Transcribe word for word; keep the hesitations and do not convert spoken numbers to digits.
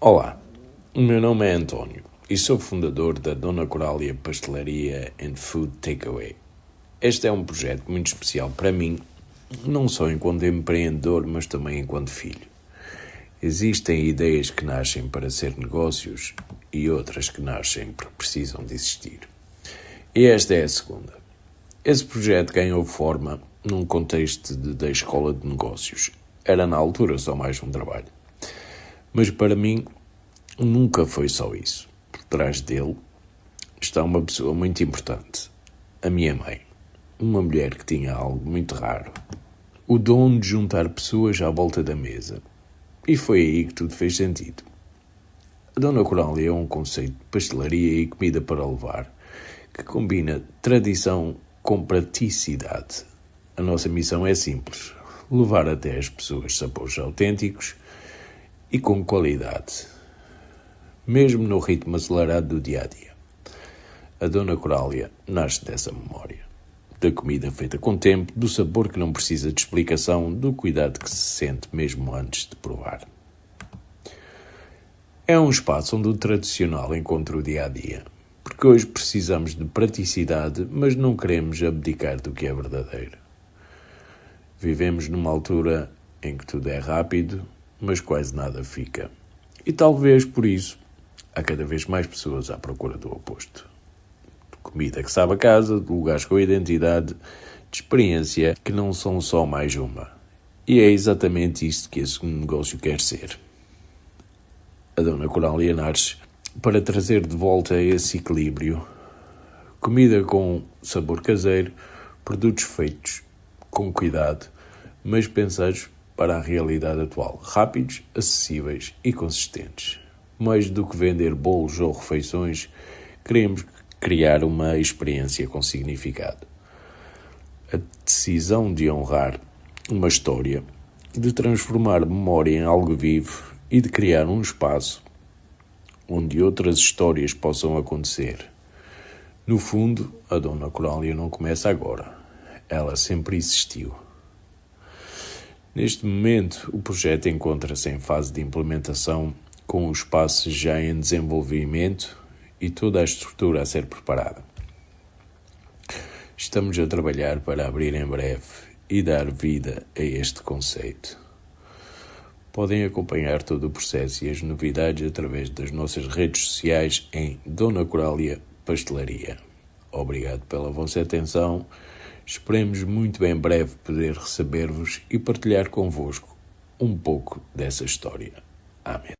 Olá, o meu nome é António e sou fundador da Dona Corália Pastelaria and Food Takeaway. Este é um projeto muito especial para mim, não só enquanto empreendedor, mas também enquanto filho. Existem ideias que nascem para ser negócios e outras que nascem porque precisam de existir. E esta é a segunda. Esse projeto ganhou forma num contexto de, da escola de negócios. Era na altura só mais um trabalho. Mas para mim, nunca foi só isso. Por trás dele está uma pessoa muito importante. A minha mãe. Uma mulher que tinha algo muito raro. O dom de juntar pessoas à volta da mesa. E foi aí que tudo fez sentido. A Dona Corália é um conceito de pastelaria e comida para levar, que combina tradição com praticidade. A nossa missão é simples. Levar até as pessoas sabores autênticos e com qualidade, mesmo no ritmo acelerado do dia-a-dia. A Dona Corália nasce dessa memória, da comida feita com tempo, do sabor que não precisa de explicação, do cuidado que se sente mesmo antes de provar. É um espaço onde o tradicional encontra o dia-a-dia, porque hoje precisamos de praticidade, mas não queremos abdicar do que é verdadeiro. Vivemos numa altura em que tudo é rápido, mas quase nada fica. E talvez por isso há cada vez mais pessoas à procura do oposto. De comida que sabe a casa, de lugares com identidade, de experiência que não são só mais uma. E é exatamente isto que esse negócio quer ser. A Dona Corália nasce para trazer de volta esse equilíbrio. Comida com sabor caseiro, produtos feitos com cuidado, mas pensados para a realidade atual, rápidos, acessíveis e consistentes. Mais do que vender bolos ou refeições, queremos criar uma experiência com significado. A decisão de honrar uma história, de transformar memória em algo vivo e de criar um espaço onde outras histórias possam acontecer. No fundo, a Dona Corália não começa agora. Ela sempre existiu. Neste momento, o projeto encontra-se em fase de implementação, com o espaço já em desenvolvimento e toda a estrutura a ser preparada. Estamos a trabalhar para abrir em breve e dar vida a este conceito. Podem acompanhar todo o processo e as novidades através das nossas redes sociais em Dona Corália Pastelaria. Obrigado pela vossa atenção. Esperemos muito em breve poder receber-vos e partilhar convosco um pouco dessa história. Amém.